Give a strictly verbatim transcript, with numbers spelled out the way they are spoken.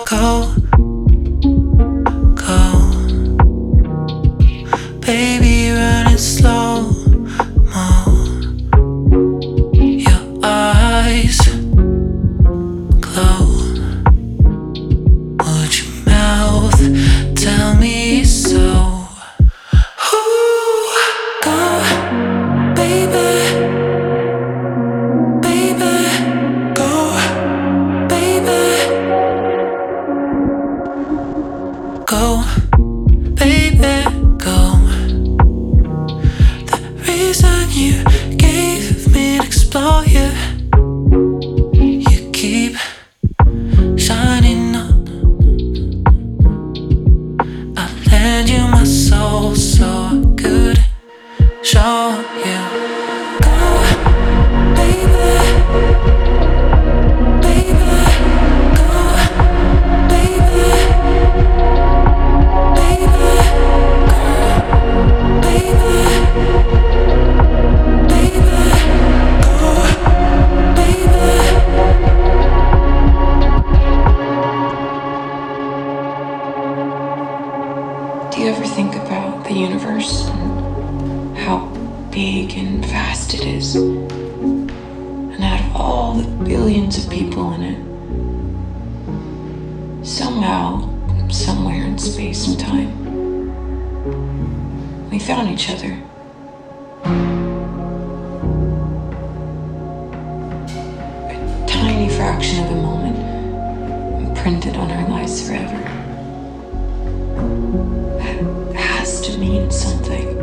Go, go, baby, run it slow mo. Your eyes glow. Would your mouth tell me so? Ooh, go, baby, baby, go, baby, go, baby, go. The reason you gave me to explore you, you keep shining on. I lend you my soul so I could show you. Go, baby, baby, go, baby, baby, go, baby, baby, go, baby. Do you ever think about the universe and how big and vast it is? And out of all the billions of people in it, somehow, somewhere in space and time, we found each other. A tiny fraction of a moment imprinted on our lives forever. That has to mean something.